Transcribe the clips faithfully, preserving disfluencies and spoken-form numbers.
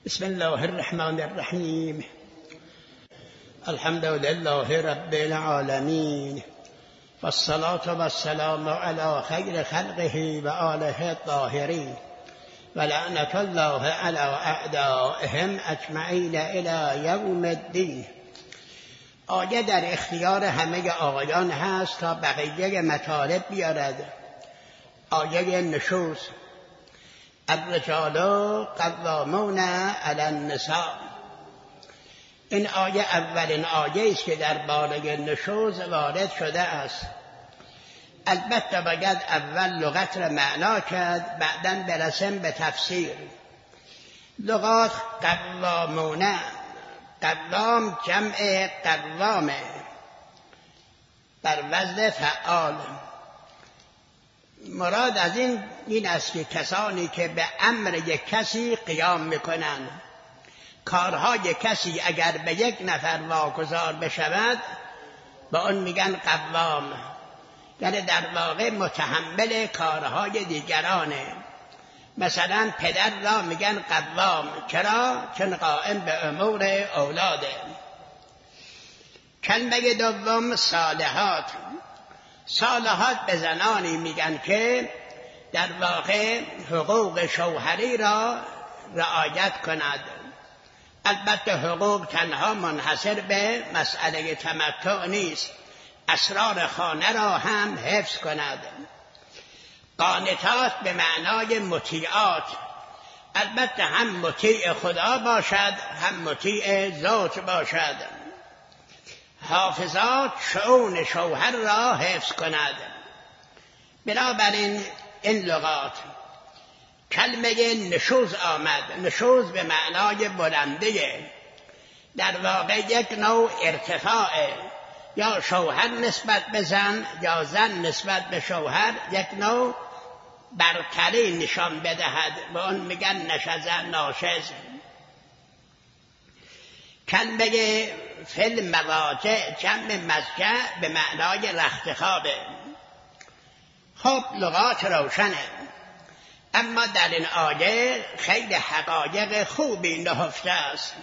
بسم الله الرحمن الرحیم. الحمد لله رب العالمین والصلاة والسلام علی خیر خلقه و آله الطاهرین و لعنة الله علی اعدائهم اجمعین الی یوم الدین. آیه در اختیار همه آقایان هست تا بقیه مطالب بیارد. آیه نشوز: الرجال قوامون علی النساء. این آیه اولین آیه است که درباره نشوز وارد شده است. البته باید اول لغت را معنا کرد، بعداً برسیم به تفسیر. لغات قوامون، قوام جمع قوامه بر وزن فعال. مراد از این این است که کسانی که به امر یک کسی قیام میکنند، کارهای کسی اگر به یک نفر واگذار بشود به آن میگن قوام، یعنی در واقع متحمل کارهای دیگرانه. مثلا پدر را میگن قوام. چرا؟ چون قائم به امور اولاده. کلمه دوم صالحات. صالحات به زنانی میگن که در واقع حقوق شوهری را رعایت کند. البته حقوق تنها منحصر به مسئله تمتع نیست، اسرار خانه را هم حفظ کند. قانتات به معنای مطیعات، البته هم مطیع خدا باشد هم مطیع زوج باشد. حافظات شؤون شوهر را حفظ کند. بنابراین این لغات. کلمه نشوز آمد. نشوز به معنای بلنده، در واقع یک نوع ارتفاعه، یا شوهر نسبت به زن یا زن نسبت به شوهر یک نوع برتری نشان بدهد. به اون میگن نشزن ناشز. کلمه فل مواجع جمع مضجع به معنای رخت خوابه. خب لغات روشنه، اما در این آیه خیلی حقایق خوبی نهفته است.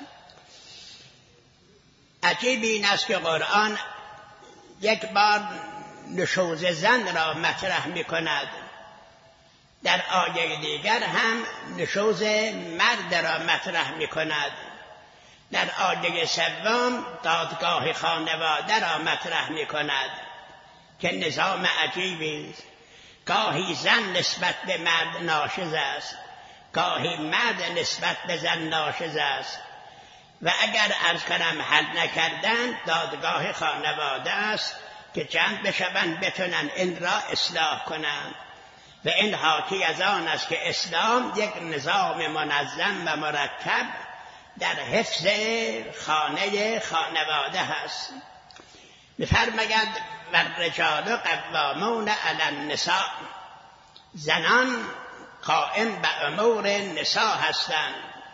عجیب این است که قرآن یک بار نشوز زن را مطرح می کند، در آیه دیگر هم نشوز مرد را مطرح می کند، در آیه سوم دادگاه خانواده را مطرح می کند که نظام عجیبی است. گاهی زن نسبت به مرد ناشز است، گاهی مرد نسبت به زن ناشز است، و اگر عرض کنم حل نکردن دادگاه خانواده است که جمع بشوند بتونن این را اصلاح کنند. و این حاکی از آن است که اسلام یک نظام منظم و مرتب در حفظ خانه خانواده هست. می‌فرماید والرجال قوامون علی النساء. زنان قائم به امور نساء هستند.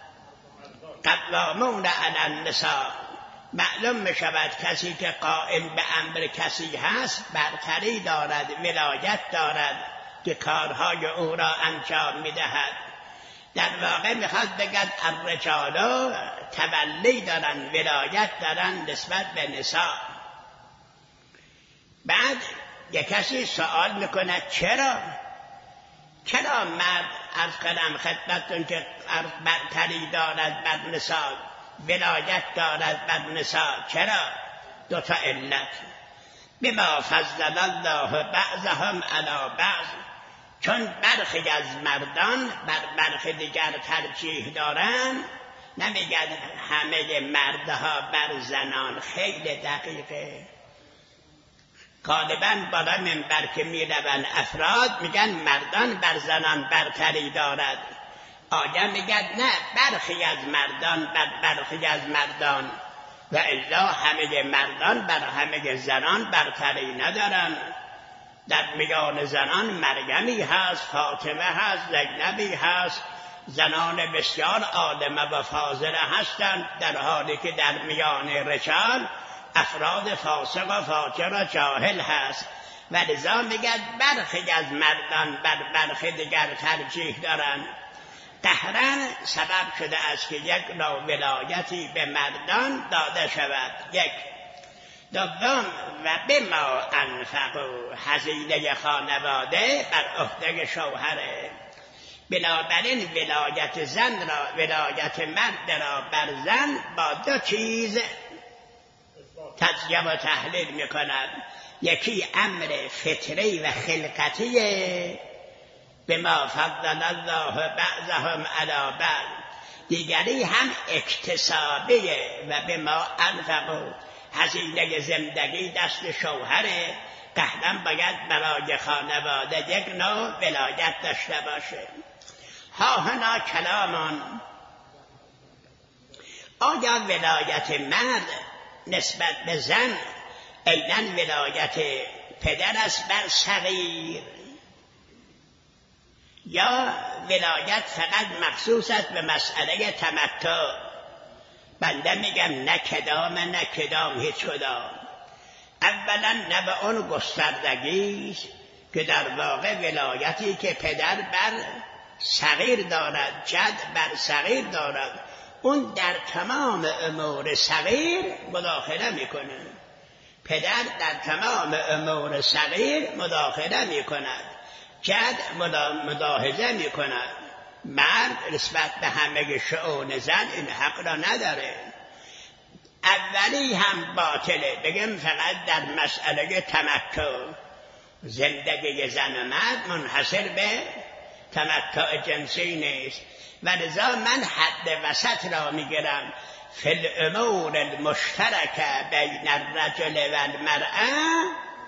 قوامون علی النساء، معلوم می‌شود کسی که قائم به امر کسی هست برتری دارد، ولایت دارد که کارهای او را انجام می‌دهد. در واقع میخواد بگد الرجال تولی دارن، ولایت دارن نسبت به نساء. بعد یک کسی سوال میکنه چرا؟ چرا مرد عرض کنم خدمتتون که برتری دارد بر نساء، ولایت دارد بر نساء؟ چرا؟ دو تا علت. بما فضل الله بعضهم علی بعض، چون برخی از مردان بر برخی دیگر ترجیح دارند. نمیگن همه مردها بر زنان، خیلی دقیقه. غالباً بالا منبر که میروند افراد میگن مردان بر زنان برتری دارد. آیا میگن نه، برخی از مردان بر برخی از مردان، و الا همه مردان بر همه زنان برتری ندارن. در میان زنان مریمی هست، فاطمه هست، زینبی هست، زنان بسیار عالمه و فاضله هستند، در حالی که در میان رجال افراد فاسق و فاجر و جاهل هست. و لذا میگن برخی از مردان بر برخی دیگر ترجیح دارند. قهرن سبب شده است که یک نوع ولایتی به مردان داده شود. یک. دوم و به ما انفقوا، هزینه خانواده بر عهده شوهره. بنابراین ولایت زن را ولایت مرد را بر زن با دو چیز تجزیه و تحلیل میکند. یکی امر فطری و خلقتیه، به ما فضل الله بعضهم علی بعض. دیگری هم اکتسابیه و به ما انفقوا، هزینه زندگی دست شوهره. قهرن باید برای خانواده یک نوع ولایت داشته باشه. ها هنا کلامان، آیا ولایت مرد نسبت به زن عیناً ولایت پدر است بر صغیر، یا ولایت فقط مخصوص است به مسئله تمتع؟ بنده میگم نه کدام نه کدام، هیچ کدام. اولا نه به اون گستردگی که در واقع ولایتی که پدر بر صغیر دارد، جد بر صغیر دارد، اون در تمام امور صغیر مداخله میکنه. پدر در تمام امور صغیر مداخله میکند، جد ملاحظه میکند. مرد نسبت به همه شؤون زن این حق را نداره. اولی هم باطله، بگم فقط در مسئله تمتع. زندگی زن و مرد منحصر به تمتع جنسی نیست و لذا من حد وسط را میگیرم. فی الامور المشترکه بین الرجل و المرأه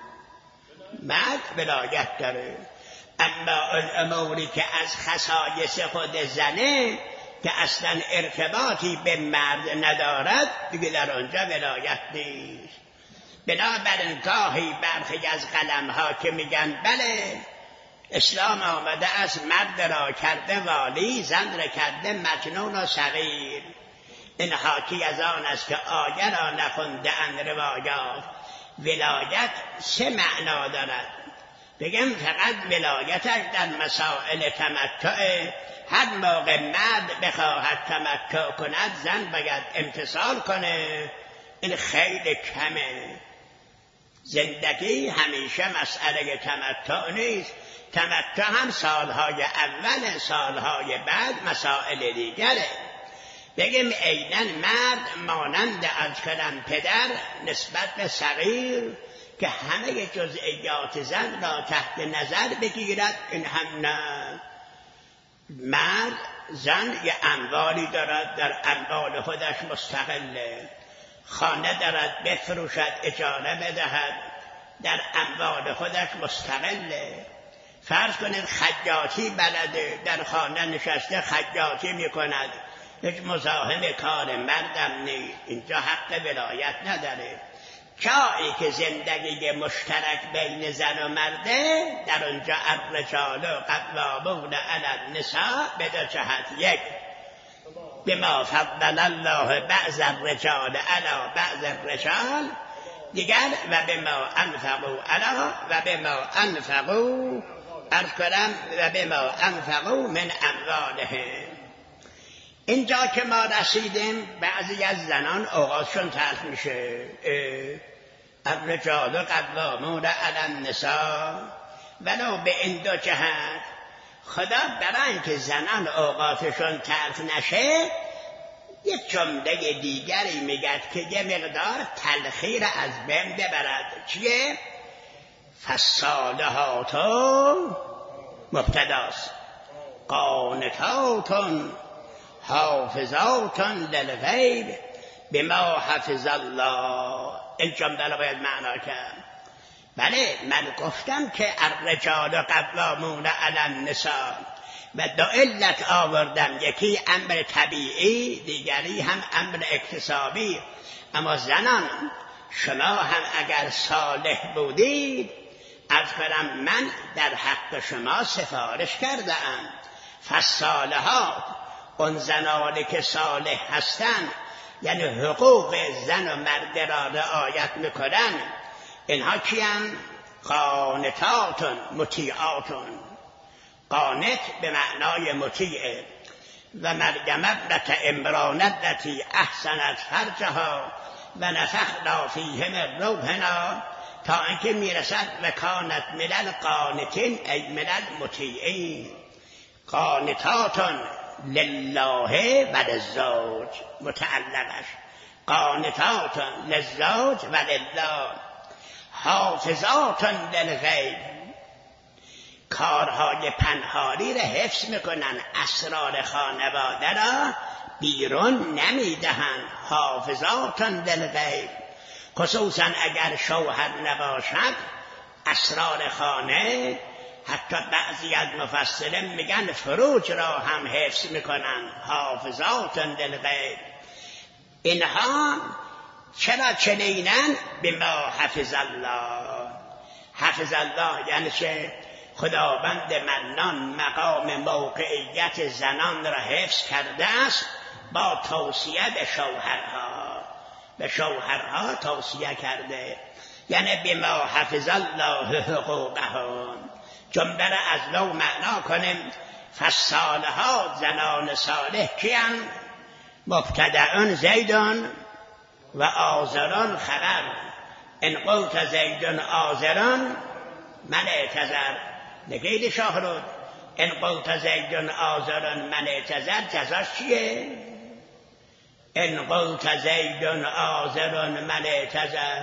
مرد ولایت داره، اما اون اموری که از خصایص خود زنه که اصلا ارتباطی به مرد ندارد دیگه در آنجا ولایت نیست. بنابراین گاهی برخی از قلم‌ها که میگن بله اسلام آمده از مرد را کرده والی، زن را کرده مجنون و صغیر، این حاکی از آن است که آیه را نخونده اند روایات. ولایت سه معنا دارد. بگم فقط ولایتش در مسائل تمتع، هر موقع مرد بخواهد تمتع کند زن باید امتثال کنه، این خیلی کمه. زندگی همیشه مسئله تمتع نیست، تمتع هم سالهای اول، سالهای بعد مسائل دیگره. بگیم عیناً مرد مانند از کلم پدر نسبت به صغیر که همه جزئیات زن را تحت نظر بگیرد، این هم نه. مرد زن یه اموالی دارد، در اموال خودش مستقله، خانه دارد بفروشد اجاره بدهد، در اموال خودش مستقله. فرض کنید خیاطی بلده، در خانه نشسته خیاطی میکند، هیچ مزاحم کار مردم نیست، اینجا حق ولایت نداره. جایی که زندگی مشترک بین زن و مرده در اونجا الرجال قوامون علی النساء به دو جهت. یک، بما فضل الله بعض الرجال علی بعض الرجال، دیگر و بما انفقوا علی و بما انفقوا عرض کنم و بما انفقوا من اموالهم. اینجا که ما رسیدیم بعضی از زنان اوقاتشون تلخ میشه، الرجال قوامون علی النساء، ولو به این دو جهت. خدا برای اینکه زنان اوقاتشون تلخ نشه یک جمله دیگری میگه که یه مقدار تلخی را از بین ببرد. چیه؟ فالصالحات مبتداست، قانتات حافظات للغیب بما حفظ الله. این جمله را باید معنا کرد. بله من گفتم که الرجال قوامون علی النساء و دو علت آوردم، یکی امر طبیعی، دیگری هم امر اکتسابی. اما زنان شما هم اگر صالح بودید، از فرم من در حق شما سفارش کردم. فالصالحات، اون زنانی که صالح هستند یعنی حقوق زن و مرد را رعایت میکنن، اینها کیان؟ قانتاتون مطیعاتون. قانت به معنای مطیعه. و مریم ابنة عمران التي احسنت فرجها و نفخنا فیه من روحنا، تا اینکه میرسد و کانت من القانتین ای من المطیعین. قانتات لله و للزوج متعلقش، قانتات للزوج و لله. حافظات للغیب، کارهای پنهانی را حفظ میکنن، اسرار خانواده را بیرون نمیدهند. حافظات للغیب، خصوصا اگر شوهر نباشد اسرار خانه، حتی بعضی از مفسرین میگن فروج را هم حفظ میکنن. حافظات للغیب، اینها چرا چنینن؟ بما حفظ الله. حفظ الله یعنی چه؟ خداوند منان مقام موقعیت زنان را حفظ کرده است با توصیه به شوهرها، به شوهرها توصیه کرده. یعنی بما حفظ الله حقوقهم. جمله را از نو معنا کنیم. فالصالحات، زنان صالح کیان؟ مبتدأ زیدون و آزران خبر. ان قلت زیدون آزران من اعتذر، نگید شاهرود. ان قلت زیدون آزران من اعتذر جزاش چیه؟ ان قلت زیدون آزران من اعتذر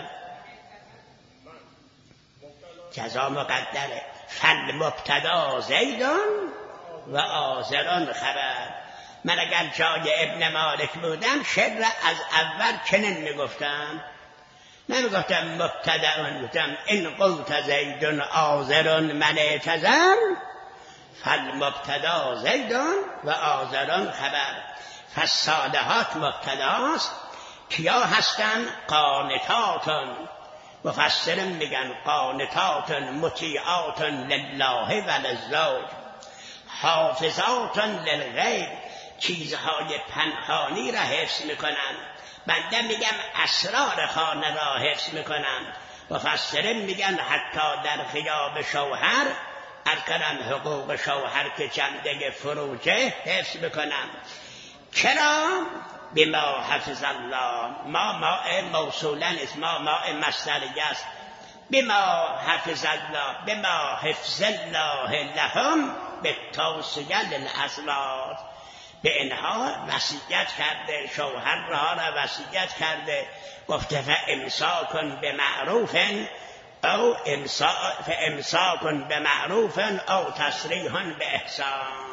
جزا مقدره. فالمبتدا زیدون و آزران خبر. من اگر جای ابن مالک بودم شعر از اول چنین میگفتم، نمیگفتم مبتدا، میگفتم ان قلت زیدون آزرون من اعتذر فالمبتدا زیدون و آزرون خبر. فالصالحات مبتداست. کیا هستن؟ قانتاتون. مفسرین میگن قانتاتون مطیعاتون لله و للزوج. حافظاتون للغیب، چیزهای پنهانی را حفظ میکنن. بنده میگم اسرار خانه را حفظ میکنن. مفسرین میگن حتی در غیاب شوهر، ارکنن حقوق شوهر که چنده فروجه حفظ میکنن. چرا؟ بما حفظ الله. ما ماء موصولا است، ما ماء مصدریه است. بما حفظ الله، بما حفظ الله لهم به توصیه للازواج. به اینها وصیت کرده، شوهر را را وصیت کرده، گفته فامساک بمعروف او امساک بمعروف او تسریح باحسان.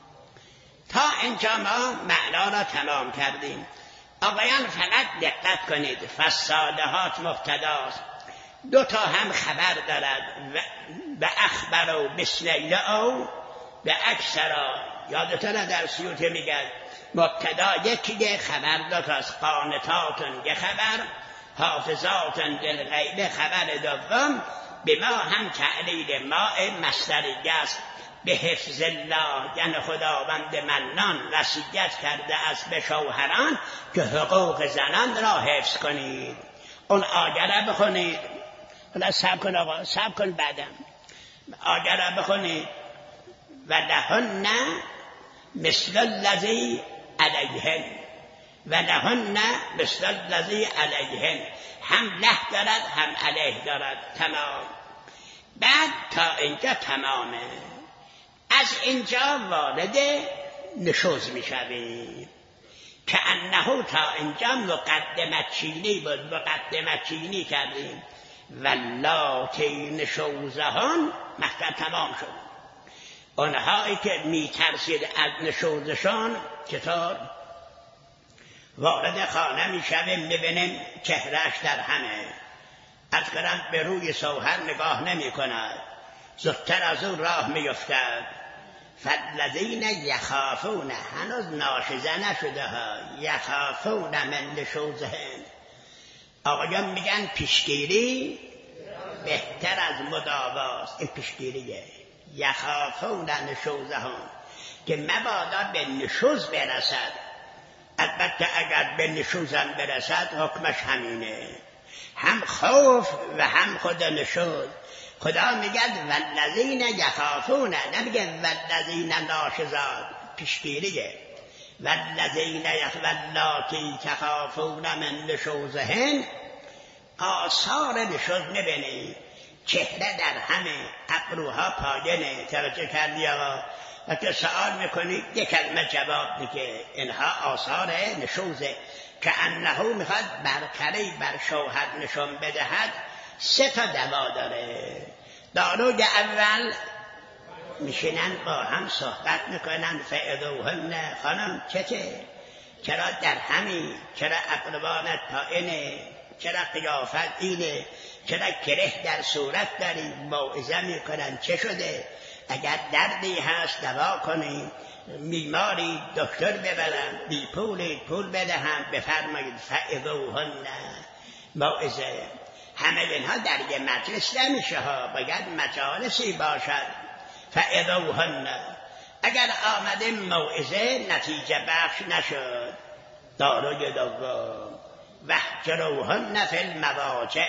تا اینجا ما معنا را تمام کردیم. آقایان فقط دقت کنید، فالصالحات مبتداست، دو تا هم خبر دارد، و اخبر و بسلیله او به اکثرا. یادتونه در سیوطه میگه مبتدا یکیه، خبر دو تاست. قانتاتون یه خبر، حافظاتون للغیب خبر دوم. به ما هم تعلیل ماء مصدریه است. به حفظ الله یعنی خداوند منان وصیت کرده است به شوهران که حقوق زنان را حفظ کنید. اون آیه را بخونید. حالا صبر کن آقا، صبر کن بعدم. آیه را بخونید. و لهن مثل الذی علیهن، و لهن مثل الذی علیهن. هم له دارد هم علیه دارد. تمام. بعد تا اینجا تمامه. از اینجا وارد نشوز می شویم که انه تا اینجا مقدمت چینی بود. مقدمت چینی کردیم. واللاتی نشوزهان مطلب تمام شد. اونهایی که می ترسید از نشوزشان چطور؟ وارد خانه می شویم، می بینیم چهرهش در همه. از قرآن به روی شوهر نگاه نمی کند، زودتر از اون راه می افتد. فالذین یخافون، هنوز ناشزه نشده ها، یخافون من نشوزهن. آقایان میگن پیشگیری بهتر از مداواست. این پیشگیریه. یخافون نشوزهن، که مبادا به نشوز برسد. البته اگر به نشوزم برسد حکمش همینه، هم خوف و هم خود نشوز. خدا میگه والذین یخافون، نمیگه والذین ناشزات. پیشگیریه. والذین واللاتی تخافون من نشوزهن، آثار نشوز میبینی چهره در همه، ابروها پایینه. توجه کردی آقا؟ وقتی سوال میکنی یک کلمه جواب میگه اینها آثار نشوزه. که انه میخواد برتری بر شوهر نشون بدهد. سه تا دوا داره. داروی اول میشینن با هم صحبت میکنن، فعدوهن، خانم چته؟ چرا در همی؟ چرا اقلبانت پایینه؟ چرا قیافت اینه؟ چرا کره در صورت داری؟ موعظه میکنن چه شده؟ اگر دردی هست دوا کنی، بیماری دکتر ببرم، بی پولی پول بدهم، بفرمایید فعظوهن، موعظه. همه اینها در یه مجلس نمیشه ها، باید مجالسی باشد. فعظوهن، اگر آمده موعظه نتیجه بخش نشد، داروی دوم واهجروهن فی المضاجع،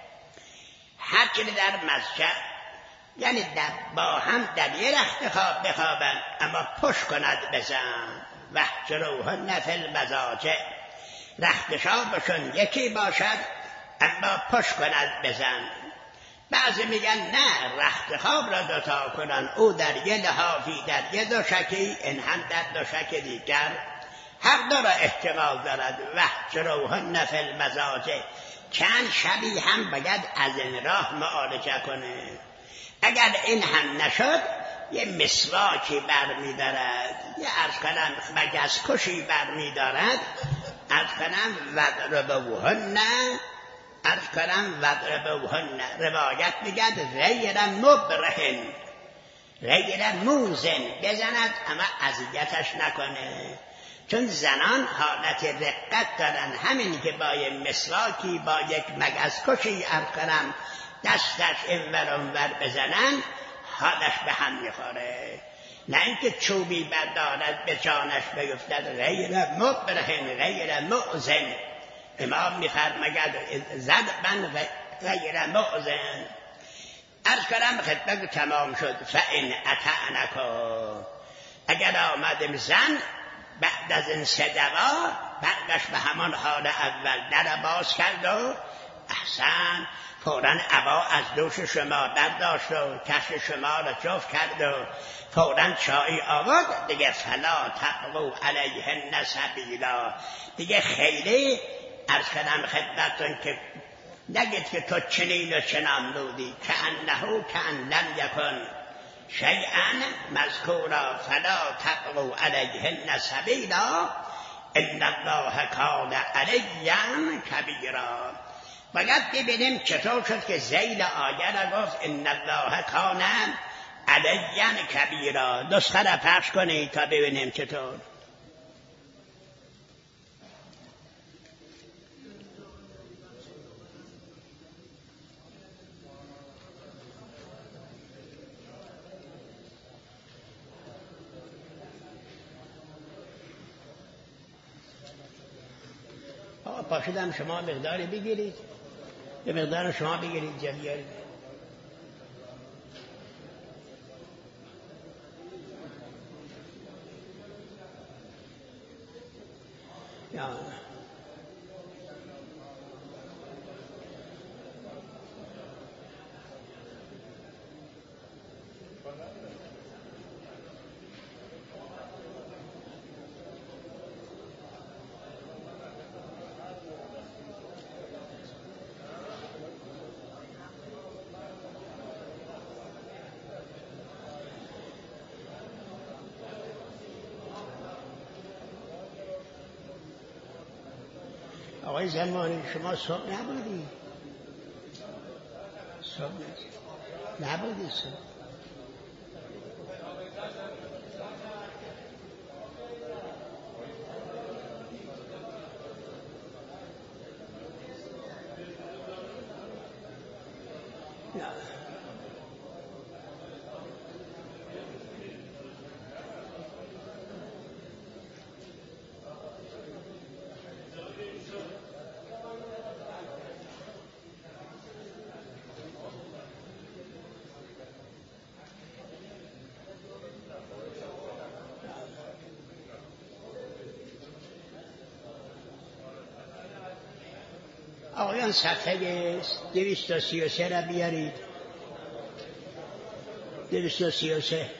هجر در مسجد یعنی در با هم در یه رخت خواب بخوابن اما پشت کند بزن. واهجروهن فی المضاجع، رخت خوابشون یکی باشد اما پشت کند بزن. بعضی میگن نه، رخت خواب را دوتا کنن، او در یه لحافی در یه دوشکی، این هم در دوشک دیگر، هر دو را احتمال دارد. واهجروهن فی المضاجع، چند شبی هم باید از این راه معالجه کنه. اگر این هم نشد یه مسواکی بر می دارد، یه عرض کنم مگس کشی بر می دارد، عرض کنم وضربوهن، عرض کنم وضربوهن، روایت میگد غیر مبرهن، غیر موزن، بزند اما اذیتش نکنه. چون زنان حالت رقت دارن، همین که با یک مسواکی با یک مگس کشی عرض کنم دستش اینور اونور بزنن حالش به هم میخوره، نه اینکه چوبی بردارد به جانش بیفتد. غیر مبرهن غیر موزن، امام میفرماید ضربا غیر موزن. عرض کنم خدمت تمام شد. فان اطعنکا، اگر آمدم زن بعد از این سه دوا برگشت به همان حال اول، در باز کرد و احسن فوراً عبا از دوش شما برداشت و کفش شما را جفت کرد و فوراً چای آورد دیگه، فلا تبغوا علیهن سبیلا، دیگه خیلی عرض کنم خدمتتون که نگید که تو چنین و چنان بودی، که انه که ان لم یکن شیئا مذکورا فلا تبغوا علیهن سبیلا ان الله کان علیا کبیرا. باید ببینیم چطور شد که ذیل آیه را گفت ان الله کان علیا کبیرا. نسخه را پخش کنید تا ببینیم چطور. پاشیدم شما مقداری بگیرید، یه مقدار شما بگیرید جا بیارید. یا آقای زلمانی شما صبح نبودی؟ صبح نبودی صبح؟ نه آقایان صفحه دویست و سی و سه را بیارید. دویست و سی و سه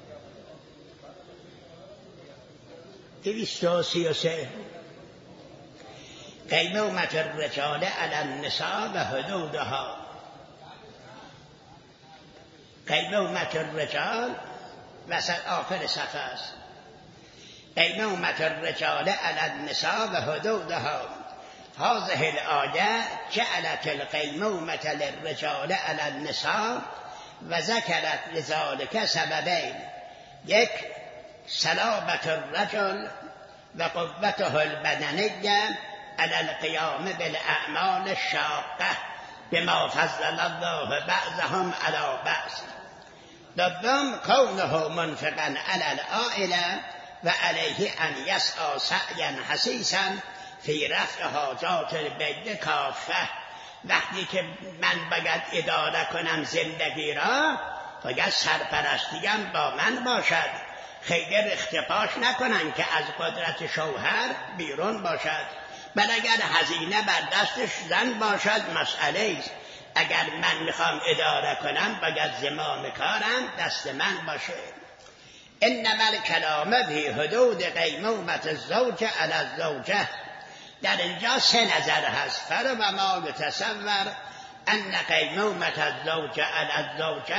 دویست و سی و سه قیمومت الرجال علی النساء و حدودها. قیمومت الرجال وسط آخر صفحه است. قیمومت الرجال علی النساء و حدودها. هذه الآیه جعلت القیمومة للرجال علی النساء و ذکرت لذلك سببین: یک، صلابة الرجل و قوته البدنیه علی القیام بالاعمال الشاقه بما فضل الله بعضهم علی بعض. دوم، کونه منفقا علی العائله و علیه ان یسعی سعیا حثیثا فی رفع حاجات البیت کافه. وقتی که من باید اداره کنم زندگی را، باید سرپرستیم با من باشد، خیلی اختفاش نکنن که از قدرت شوهر بیرون باشد. بل اگر هزینه بر دستش زن باشد مسئله است. اگر من میخوام اداره کنم باید زمام کارم دست من باشه. انما الکلام فی حدود قیمومة الزوج علی الزوجه. در اینجا سه نظر هست. فرو ما یتصور ان قیمومة الزوج علی الزوجه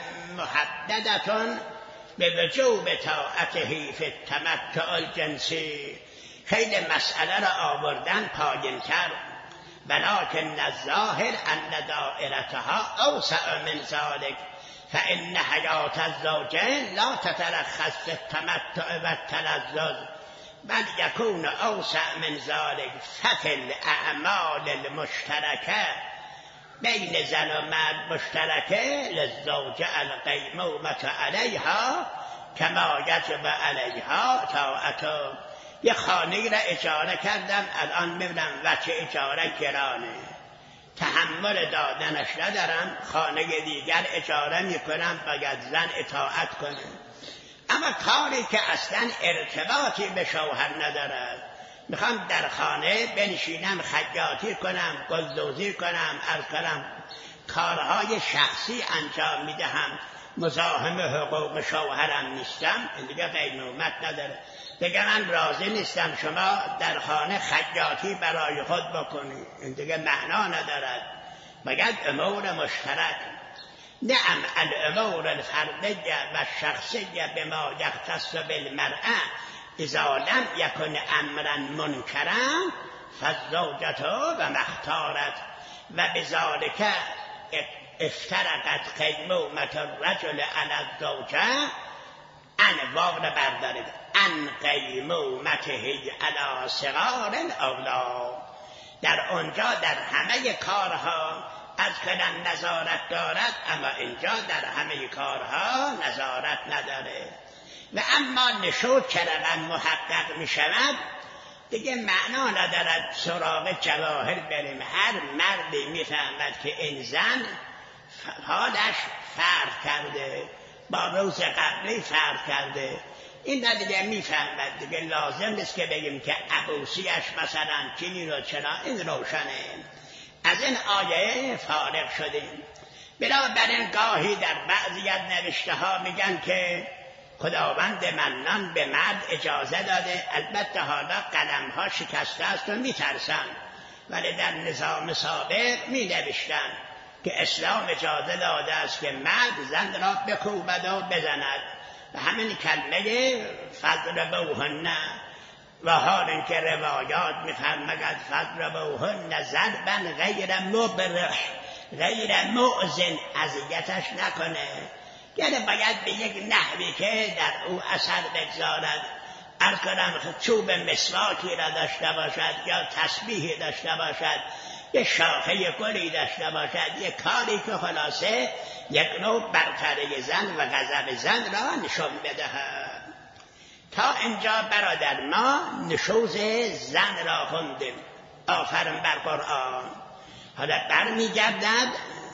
محددة بوجوب طاعته فی التمتع الجنسی. خیلی مسئله را آوردن پایین تر. ولکن الظاهر ان دائرتها اوسع من ذلك فان حیات الزوجین لا تترخص فی التمتع و التلذذ بل یکون اوسع من ذلك ففی الاعمال المشترکه بین زن و مرد مشترکه للزوجه القیمومة علیها کما یجب علیها طاعته. یه خانه را اجاره کردم، الان میبینم وچه اجاره گرانه، تحمل دادنش ندارم، خانه دیگر اجاره میکنم، باید زن اطاعت کنه. اما کاری که اصلا ارتباطی به شوهر ندارد، میخوام در خانه بنشینم خیاطی کنم، گلدوزی کنم، عرض کنم کارهای شخصی انجام میدهم، مزاحم حقوق شوهرم نیستم، این دیگه قیمومت نداره. دیگه من راضی نیستم شما در خانه خیاطی برای خود بکنی، این دیگه معنا ندارد. باید امور مشترک. نعم الامور الفردیه و شخصیه بما یختص بالمرأة اذا لم یکن امرا منکرا فالزوجة و مختارت و بذالک افترقت قیمومة الرجل علی الزوجه انواع بردارید ان قیمومته علی صغار الاولاد. در آنجا در همه کارها از کنن نظارت دارد، اما اینجا در همه کارها نظارت نداره. و اما نشود که روان محقق می شود دیگه معنا ندارد سراغ جواهر بریم. هر مردی می فهمد که این زن حالش فرق کرده، با روز قبلی فرق کرده، این را دیگه میفهمد. دیگه لازم نیست که بگیم که عبوسیش مثلا چینی رو چنا، این روشنه. از این آیه فارغ شدیم. بنابراین گاهی در بعضی از نوشته ها میگن که خداوند منان به مرد اجازه داده، البته حالا قلم ها شکسته است و میترسن، ولی در نظام سابق می نوشتن که اسلام اجازه داده است که مرد زن را بکوبد و بزند. و همین کلمه فضربوهن و حال اینکه روایات میفرماید فضربوهن ضربا غیر مبرح غیر مؤذن، اذیتش نکنه، یعنی باید به یک نحوی که در او اثر بگذارد. عرض کنم چوب مسواکی را داشته باشد یا تسبیحی داشته باشد، یه شاخه گلی داشته باشد، یه کاری که خلاصه یک نوع برتری زن و غضب زن را نشون بدهد. تا اینجا برادر ما نشوز زن را خوندیم. آفرین بر قرآن. حالا برمیگردد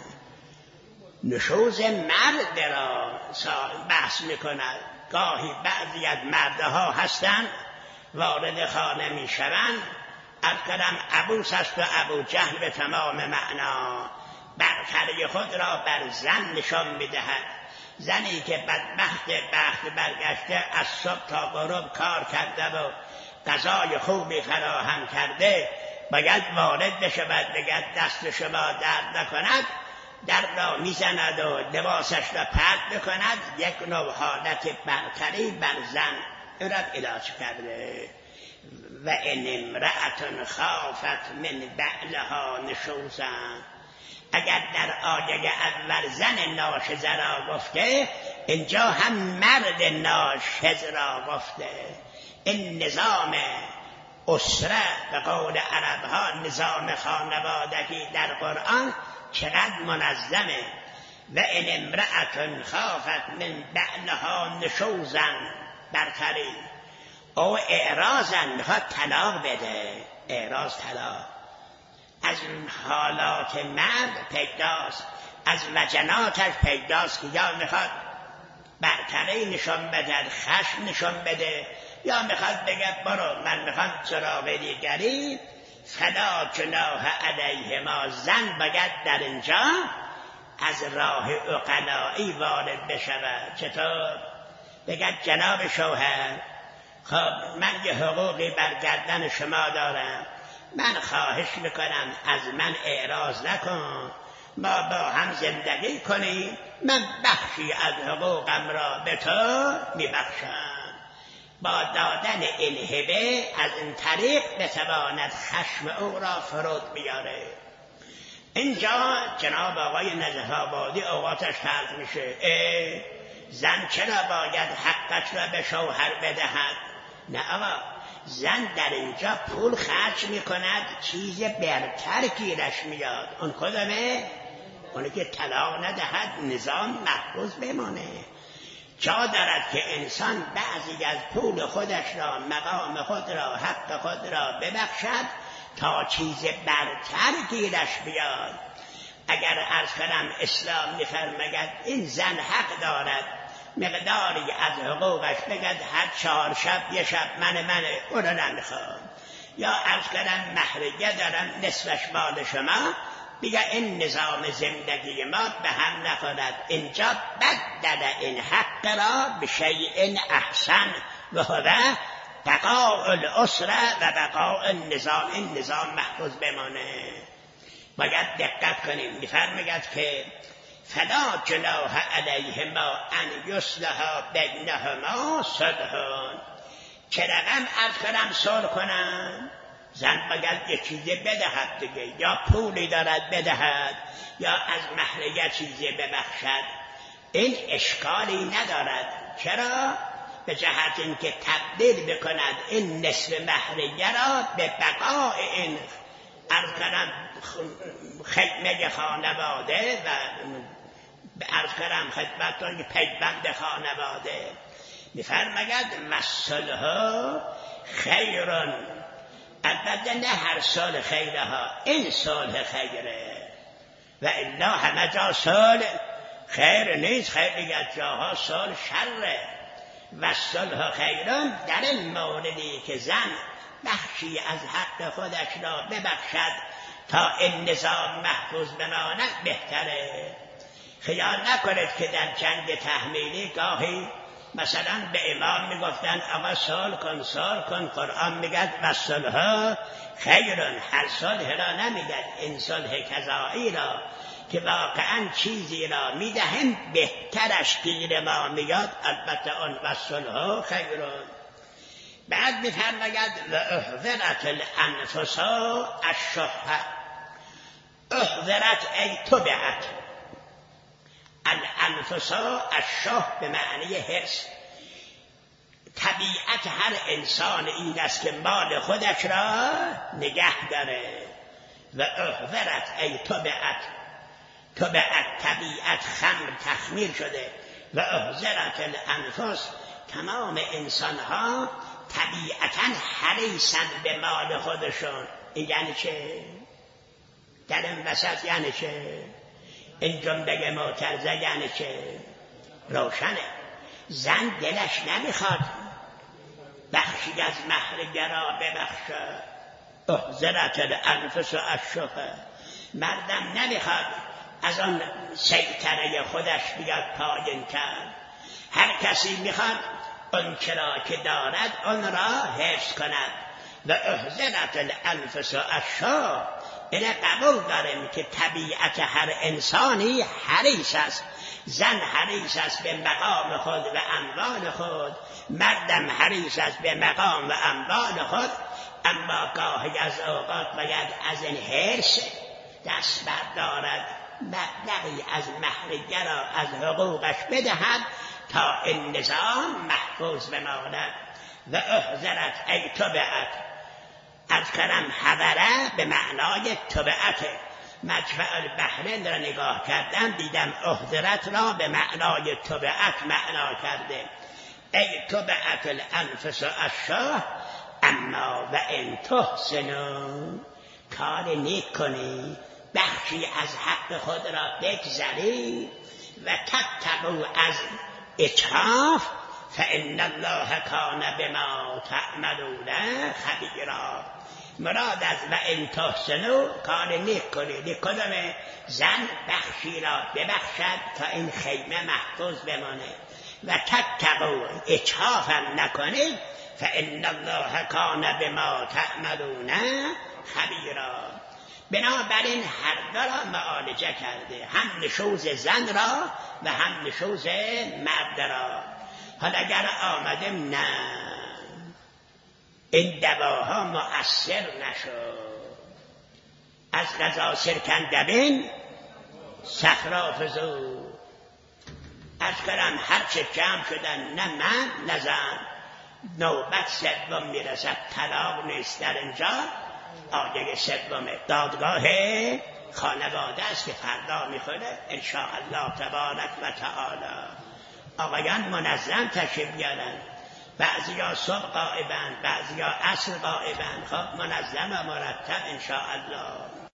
نشوز مرد را بحث میکند. گاهی بعضی از مردها هستند وارد خانه میشوند، از کلم عبوس است و ابو جهل به تمام معنا برتری خود را بر زن نشان می‌دهد. زنی که بدبخت بخت برگشته از صبح تا غروب کار کرده و غذای خوبی فراهم کرده باید وارد بشود، بگد دست شما درد نکند، در را میزند و لباسش را پرت بکند. یک نوع حالت برتری بر زن او را علاج کرده. و ان امرأة خافت من بعلها نشوزا، اگر در آیه اول زن ناشزه را گفته، اینجا هم مرد ناشز را گفته. این نظام اسره به قول عرب ها، نظام خانوادگی در قرآن چقدر منظمه. و ان امرأة خافت من بعلها نشوزا، برتری او اعراضا، میخواد طلاق بده. اعراض طلاق از حالات مرد پیداست، از وجناتش پیداست که یا میخواد برتری نشان بده، خشم نشان بده، یا میخواد بگه برو من میخوام سراغ دیگری. فلا جناح علیهما، زن باید در اینجا از راه عقلایی وارد بشود. چطور؟ بگه جناب شوهر، خب من یه حقوقی بر گردن شما دارم، من خواهش میکنم از من اعراض نکن، ما با هم زندگی کنیم، من بخشی از حقوقم را به تو میبخشم. با دادن این هبه از این طریق بتواند خشم او را فرود بیاره. اینجا جناب آقای نجف آبادی اوقاتش تلخ میشه. زن چرا باید حقش را به شوهر بدهد؟ نه آقا، زن در اینجا پول خرج میکند، چیز برتر گیرش میاد. اون کدامه؟ اونی که طلاق ندهد، نظام محفوظ بمانه. جا دارد که انسان بعضی از پول خودش را، مقام خود را، حق خود را ببخشد تا چیز برتر گیرش بیاد. اگر عرض کنم اسلام می‌فرماید این زن حق دارد مقداری از حقوقش بگد هر چهار شب یه شب من منه، اون رو نمیخوام. یا عرض کنم مهریه دارم نصفش مال شما، بگه این نظام زندگی ما به هم نخورد. اینجا بدل این حق را به شیء احسن و هو بقاء الاسره و بقاء النظام. این نظام محفوظ بمانه. باید دقت کنیم. میفرماید که فلا جناح علیهما ان یصلحا بینهما صلحا، چه رقم عرض کنم صلح کنم؟ زن باید یه چیزی بدهد دیگه، یا پولی دارد بدهد، یا از مهریه چیزی ببخشد. این اشکالی ندارد. چرا؟ به جهت اینکه تبدیل بکند این نصف مهریه را به بقاء این عرض کنم خدمت خانواده و عرض کنم خدمتون که پیوند خانواده. میفرماید والصلح خیرون، البته نه هر صلح خیره ها، این صلح خیره و الا همه جا صلح خیر نیست، خیلی از جاها صلح شره. والصلح خیرون در این موردی که زن بخشی از حق خودش را ببخشد تا این نظام محفوظ بماند بهتره. خیال نکنید که در جنگ تحمیلی گاهی مثلا به امام میگفتن آقا صلح کن صلح کن، قرآن میگد والصلح خیرون، هر صلح را نمیگد، این صلح قضایی را که واقعا چیزی را میدهیم بهترش گیر ما میاد، البته اون والصلح خیرون. بعد میفرماید و احضرت الانفس الشح، احضرت ای تبعت، الانفس الشح به معنی حرص. طبیعت هر انسان این است که مال خودش را نگه داره. و احضرت ای تبعت، تبعت طبیعت خمر تخمیر شده. و احضرت الانفس، تمام انسان ها طبیعتاً حریصن به مال خودشون. این یعنی چه؟ در این وسط یعنی چه؟ این جمله معترضه یعنی چه؟ روشنه. زن دلش نمیخواد بخشی از مهریه را ببخشه، احضرت الانفس الشح. مردم نمیخواد از آن سیطره خودش بیاد پایین کرد. هر کسی میخواد اون چرا که دارد آن را حفظ کند. و احضرت الانفس الشح، اینه قبول داریم که طبیعت هر انسانی حریص است. زن حریص است به مقام خود و اموال خود، مردم حریص است به مقام و اموال خود، اما گاهی از اوقات باید از این حرص دست بردارد، مبلغی از مهریه را از حقوقش بدهد تا این نظام محفوظ بماند. و احضرت ای تبعت، از کلم حضره به معنای تبعت. مجمع البحرین را نگاه کردم دیدم احضرت را به معنای تبعت معنا کرده. ای تبعت الانفس الشح، اما و ان تحسنوا، کار نیک کنی، بخشی از حق خود را بگذری و تتقوا از اتعاف، فان الله کان بما تعملون خبیرا. مراد از و ان تحسنوا، کار نیک کنید. کدام زن بخشی را ببخشد تا این خیمه محفوظ بمانه. و تتقوا، اتعاف هم نکنید، فان الله کان بما تعملون خبیرا. بنابراین هر دو را معالجه کرده، هم نشوز زن را و هم نشوز مرد را. حالا اگر آمدیم نه این دواها مؤثر نشد، از قضا سرکندبین صخره فزود. از کلم هرچه جمع شدن، نه من نه زن. نوبت سوم میرسد، طلاق نیست در اینجا. آیه سوم دادگاه خانواده است که فردا میخوره ان شاء الله تبارک و تعالی. آقایان منظم تشریف بیارن، بعضیا صبح قائبند، بعضیا عصر قائبند. خب منظم و مرتب ان شاء الله.